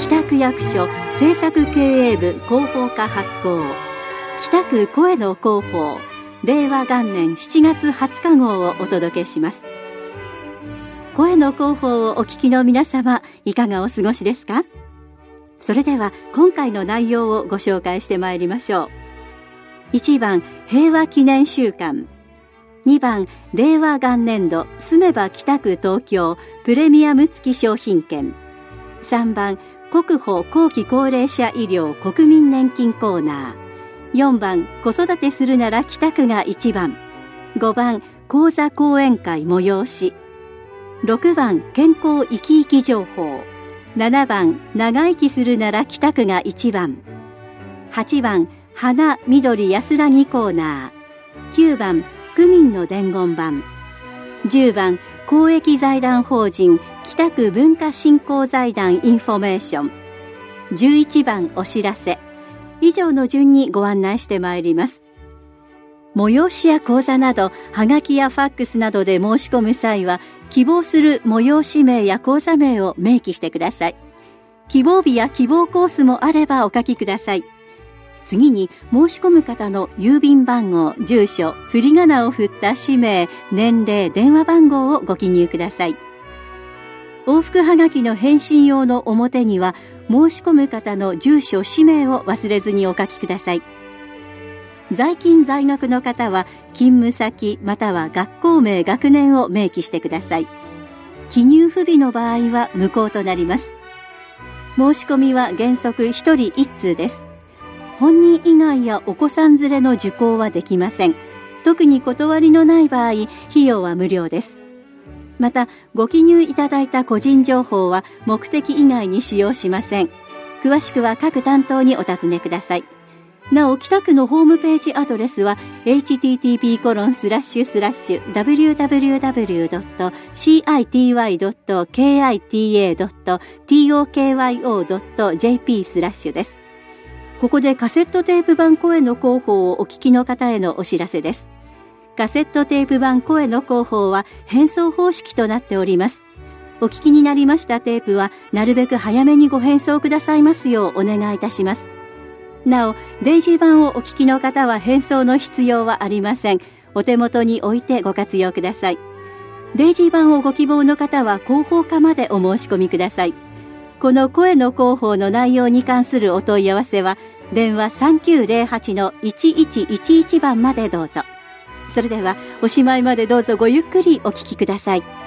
北区役所政策経営部広報課発行、北区声の広報令和元年7月20日号をお届けします。声の広報をお聞きの皆様、いかがお過ごしですか？それでは今回の内容をご紹介してまいりましょう。1番、平和記念週間。2番、令和元年度住めば北区東京プレミアム付き商品券。3番、国保後期高齢者医療国民年金コーナー。4番、子育てするなら北区が1番。5番、講座講演会催し。6番、健康生き生き情報。7番、長生きするなら北区が1番。8番、花緑安らぎコーナー。9番、区民の伝言板。10番、公益財団法人北区文化振興財団インフォメーション。11番、お知らせ。以上の順にご案内してまいります。催しや講座など、はがきやファックスなどで申し込む際は、希望する催し名や講座名を明記してください。希望日や希望コースもあればお書きください。次に、申し込む方の郵便番号、住所、振り仮名を振った氏名、年齢、電話番号をご記入ください。往復はがきの返信用の表には、申し込む方の住所、氏名を忘れずにお書きください。在勤在学の方は、勤務先または学校名、学年を明記してください。記入不備の場合は無効となります。申し込みは原則1人1通です。本人以外やお子さん連れの受講はできません。特に断りのない場合、費用は無料です。また、ご記入いただいた個人情報は目的以外に使用しません。詳しくは各担当にお尋ねください。なお、北区のホームページアドレスは http://www.cita.kita.tokyo.jp/ です。ここでカセットテープ版声の広報をお聞きの方へのお知らせです。カセットテープ版声の広報は返送方式となっております。お聞きになりましたテープはなるべく早めにご返送くださいますようお願いいたします。なお、デイジー版をお聞きの方は返送の必要はありません。お手元に置いてご活用ください。デイジー版をご希望の方は広報課までお申し込みください。この声の広報の内容に関するお問い合わせは、電話 3908-1111 番までどうぞ。それでは、おしまいまでどうぞごゆっくりお聞きください。